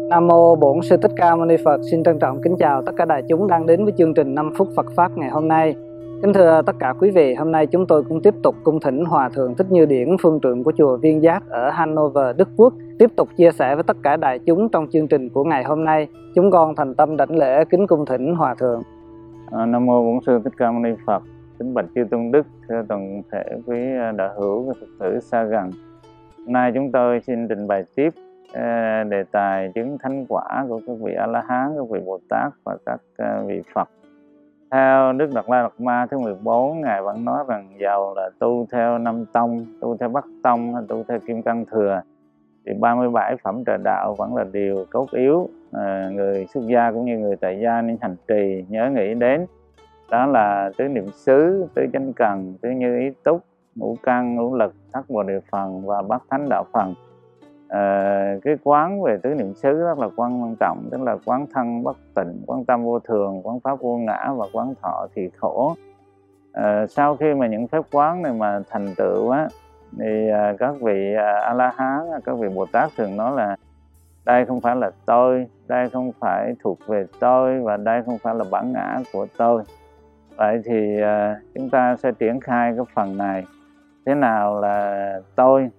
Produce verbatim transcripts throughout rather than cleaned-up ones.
Nam mô Bổn Sư Thích Ca Mâu Ni Phật. Xin trân trọng kính chào tất cả đại chúng đang đến với chương trình năm phút Phật pháp ngày hôm nay. Kính thưa tất cả quý vị, hôm nay chúng tôi cũng tiếp tục cung thỉnh Hòa thượng Thích Như Điển, phương trượng của chùa Viên Giác ở Hanover, Đức Quốc, tiếp tục chia sẻ với tất cả đại chúng trong chương trình của ngày hôm nay. Chúng con thành tâm đảnh lễ kính cung thỉnh Hòa thượng. À, Nam mô Bổn Sư Thích Ca Mâu Ni Phật. Kính bạch chư tôn đức, thưa toàn thể quý đạo hữu và Phật tử xa gần. Hôm nay chúng tôi xin trình bày tiếp đề tài chứng thánh quả của các vị A La Hán, các vị Bồ Tát và các vị Phật. Theo Đức Đạt Lai Lạt Ma thứ mười bốn, ngài vẫn nói rằng giàu là tu theo năm tông, tu theo Bắc tông, tu theo Kim Cang Thừa, thì ba mươi bảy phẩm trợ đạo vẫn là điều cốt yếu. À, người xuất gia cũng như người tại gia nên hành trì nhớ nghĩ đến. Đó là tứ niệm xứ, tứ chánh cần, tứ như ý túc, ngũ căn, ngũ lực, thất bồ đề phần và bát thánh đạo phần. À, cái quán về tứ niệm xứ rất là quan trọng, tức là quán thân bất tịnh, quán tâm vô thường, quán pháp vô ngã và quán thọ thì khổ. À, sau khi mà những phép quán này mà thành tựu á, thì à, các vị à, A La Hán, các vị Bồ Tát thường nói là đây không phải là tôi, đây không phải thuộc về tôi và đây không phải là bản ngã của tôi. Vậy thì à, chúng ta sẽ triển khai cái phần này. Thế nào là tôi?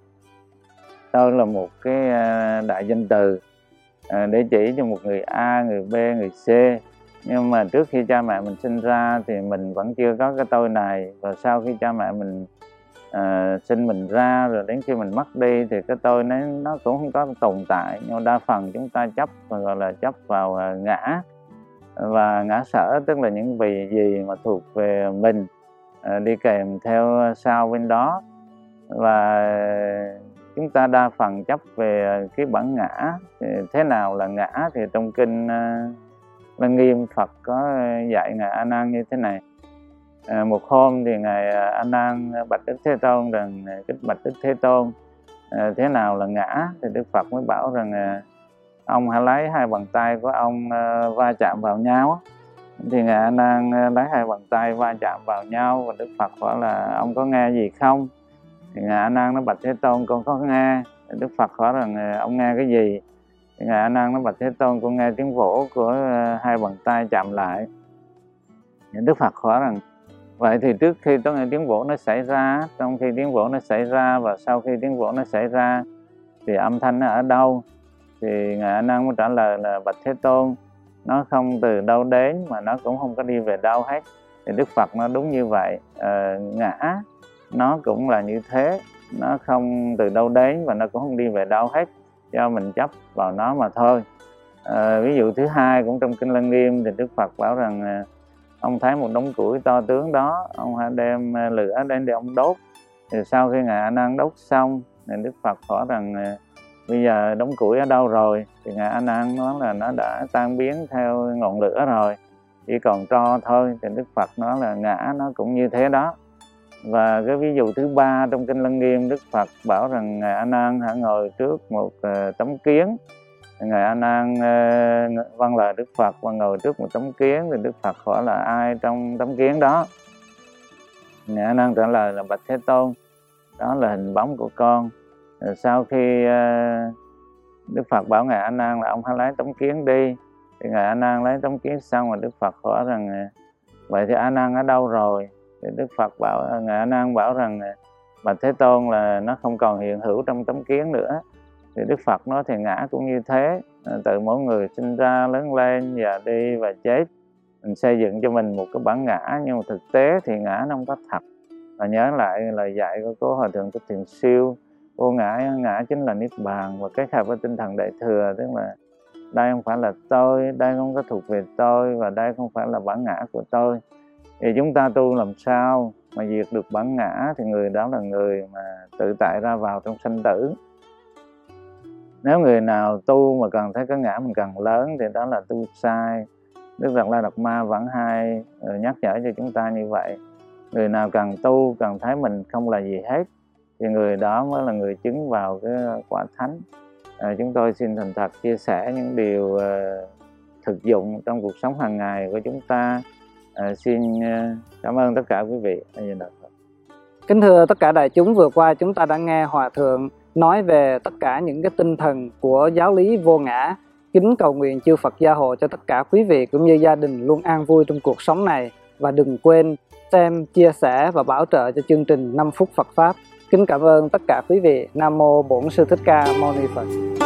Tôi là một cái đại danh từ để chỉ cho một người A, người B, người C. Nhưng mà trước khi cha mẹ mình sinh ra thì mình vẫn chưa có cái tôi này. Và sau khi cha mẹ mình à, sinh mình ra, rồi đến khi mình mất đi thì cái tôi nó, nó cũng không có tồn tại. Nhưng đa phần chúng ta chấp và gọi là chấp vào ngã. Và ngã sở tức là những vị gì mà thuộc về mình à, đi kèm theo sau bên đó. Và chúng ta đa phần chấp về cái bản ngã. Thì thế nào là ngã? Thì trong kinh uh, Lăng Nghiêm Phật có dạy ngài A Nan như thế này. À, một hôm thì ngài A Nan bạch Đức Thế Tôn rằng kính bạch Đức Thế Tôn, à, thế nào là ngã? Thì Đức Phật mới bảo rằng à, ông hãy lấy hai bàn tay của ông uh, va chạm vào nhau. Thì ngài A Nan lấy hai bàn tay va chạm vào nhau và Đức Phật hỏi là ông có nghe gì không? Thì ngài A Nan nó bạch Thế Tôn, con có nghe. Đức Phật hỏi rằng ông nghe cái gì? Thì ngài A Nan nó bạch Thế Tôn, con nghe tiếng vỗ của hai bàn tay chạm lại. Thì Đức Phật hỏi rằng vậy thì trước khi có nghe tiếng vỗ nó xảy ra, trong khi tiếng vỗ nó xảy ra và sau khi tiếng vỗ nó xảy ra thì âm thanh nó ở đâu? Thì ngài A Nan mới trả lời là bạch Thế Tôn, nó không từ đâu đến mà nó cũng không có đi về đâu hết. Thì Đức Phật nó đúng như vậy. À, ngã nó cũng là như thế, nó không từ đâu đến và nó cũng không đi về đâu hết, do mình chấp vào nó mà thôi. À, ví dụ thứ hai cũng trong kinh Lăng Nghiêm thì Đức Phật bảo rằng à, ông thấy một đống củi to tướng đó, ông hãy đem lửa đến để ông đốt. Thì sau khi ngài A Nan đốt xong thì Đức Phật hỏi rằng à, bây giờ đống củi ở đâu rồi? Thì ngài A Nan nói là nó đã tan biến theo ngọn lửa rồi, chỉ còn tro thôi. Thì Đức Phật nói là ngã nó cũng như thế đó. Và cái ví dụ thứ ba trong kinh Lăng Nghiêm, Đức Phật bảo rằng ngài A Nan hãy ngồi trước một uh, tấm kiến. Ngài A Nan uh, vâng lời Đức Phật và ngồi trước một tấm kiến. Thì Đức Phật hỏi là ai trong tấm kiến đó? Ngài A Nan trả lời là bạch Thế Tôn, đó là hình bóng của con. Rồi sau khi uh, Đức Phật bảo ngài A Nan là ông hãy lấy tấm kiến đi. Thì ngài A Nan lấy tấm kiến xong, và Đức Phật hỏi rằng vậy thì A Nan ở đâu rồi? Thì Đức Phật bảo, ngài A Nan bảo rằng bạch Thế Tôn là nó không còn hiện hữu trong tấm kiến nữa. Thì Đức Phật nói thì ngã cũng như thế, từ mỗi người sinh ra, lớn lên, già đi và chết, mình xây dựng cho mình một cái bản ngã, nhưng mà thực tế thì ngã nó không có thật. Và nhớ lại lời dạy của cố Hòa thượng Thích Thiền Siêu, vô ngã, ngã chính là niết bàn, và kết hợp với tinh thần đại thừa, tức là đây không phải là tôi, đây không có thuộc về tôi và đây không phải là bản ngã của tôi. Thì chúng ta tu làm sao mà diệt được bản ngã thì người đó là người mà tự tại ra vào trong sanh tử. Nếu người nào tu mà cần thấy cái ngã mình càng lớn thì đó là tu sai. Đức Đạt Lai Lạt Ma vẫn hay nhắc nhở cho chúng ta như vậy. Người nào càng tu, càng thấy mình không là gì hết thì người đó mới là người chứng vào cái quả thánh. À, chúng tôi xin thành thật chia sẻ những điều uh, thực dụng trong cuộc sống hàng ngày của chúng ta. À, xin uh, cảm ơn tất cả quý vị. Kính thưa tất cả đại chúng, vừa qua chúng ta đã nghe Hòa thượng nói về tất cả những cái tinh thần của giáo lý vô ngã. Kính cầu nguyện chư Phật gia hộ cho tất cả quý vị cũng như gia đình luôn an vui trong cuộc sống này. Và đừng quên xem, chia sẻ và bảo trợ cho chương trình năm phút Phật Pháp. Kính cảm ơn tất cả quý vị. Nam Mô Bổn Sư Thích Ca Mâu Ni Phật.